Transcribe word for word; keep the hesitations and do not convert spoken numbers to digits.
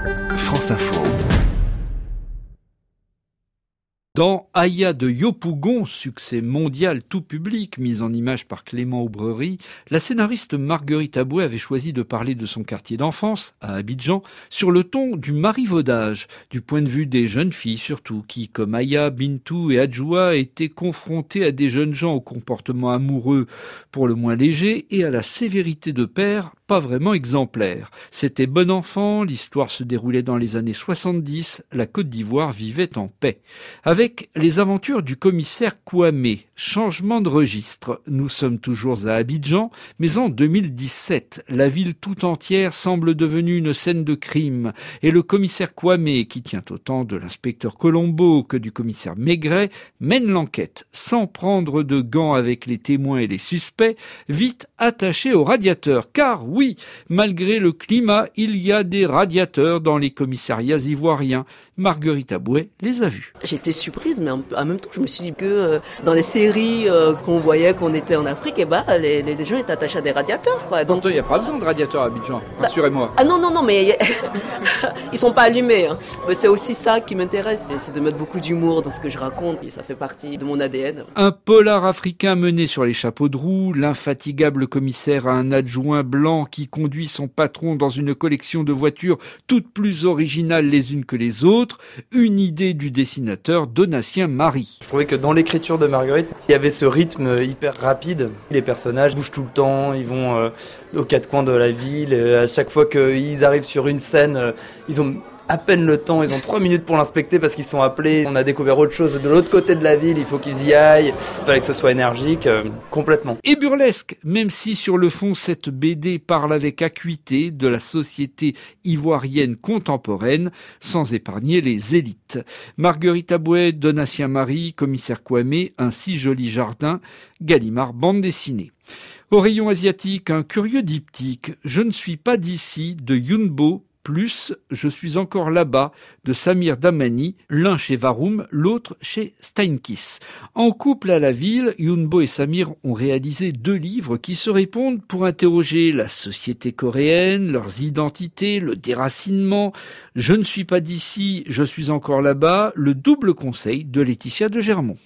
France Info. Dans Aya de Yopougon, succès mondial tout public, mise en image par Clément Aubrerie, la scénariste Marguerite Aboué avait choisi de parler de son quartier d'enfance, à Abidjan, sur le ton du marivaudage, du point de vue des jeunes filles surtout, qui, comme Aya, Bintou et Adjoua, étaient confrontées à des jeunes gens au comportement amoureux pour le moins léger et à la sévérité de père pas vraiment exemplaire. C'était bon enfant, l'histoire se déroulait dans les années soixante-dix, la Côte d'Ivoire vivait en paix. Avec les aventures du commissaire Kouamé, changement de registre, nous sommes toujours à Abidjan, mais en deux mille dix-sept, la ville tout entière semble devenue une scène de crime, et le commissaire Kouamé, qui tient autant de l'inspecteur Colombo que du commissaire Maigret, mène l'enquête, sans prendre de gants avec les témoins et les suspects, vite attaché au radiateur, car oui, malgré le climat, il y a des radiateurs dans les commissariats ivoiriens. Marguerite Aboué les a vus. J'étais surprise, mais en même temps, je me suis dit que euh, dans les séries euh, qu'on voyait qu'on était en Afrique, et bah, les, les gens étaient attachés à des radiateurs, quoi. Donc, il n'y a pas besoin de radiateurs à Abidjan, rassurez-moi. Bah, ah non, non, non, mais ils sont pas allumés. Hein. Mais c'est aussi ça qui m'intéresse, c'est, c'est de mettre beaucoup d'humour dans ce que je raconte, et ça fait partie de mon A D N. Un polar africain mené sur les chapeaux de roue, l'infatigable commissaire a un adjoint blanc qui conduit son patron dans une collection de voitures toutes plus originales les unes que les autres, une idée du dessinateur Donatien Marie. Je trouvais que dans l'écriture de Marguerite, il y avait ce rythme hyper rapide. Les personnages bougent tout le temps, ils vont euh, aux quatre coins de la ville. Et à chaque fois qu'ils arrivent sur une scène, euh, ils ont à peine le temps, ils ont trois minutes pour l'inspecter parce qu'ils sont appelés. On a découvert autre chose de l'autre côté de la ville, il faut qu'ils y aillent. Il fallait que ce soit énergique, euh, complètement. Et burlesque, même si sur le fond cette B D parle avec acuité de la société ivoirienne contemporaine, sans épargner les élites. Marguerite Aboué, Donatien Marie, commissaire Kouamé, un si joli jardin, Gallimard bande dessinée. Au rayon asiatique, un curieux diptyque, Je ne suis pas d'ici de Yunbo, plus Je suis encore là-bas de Samir Damani, l'un chez Varum, l'autre chez Steinkiss. En couple à la ville, Yunbo et Samir ont réalisé deux livres qui se répondent pour interroger la société coréenne, leurs identités, le déracinement. Je ne suis pas d'ici, je suis encore là-bas, le double conseil de Laetitia de Germont.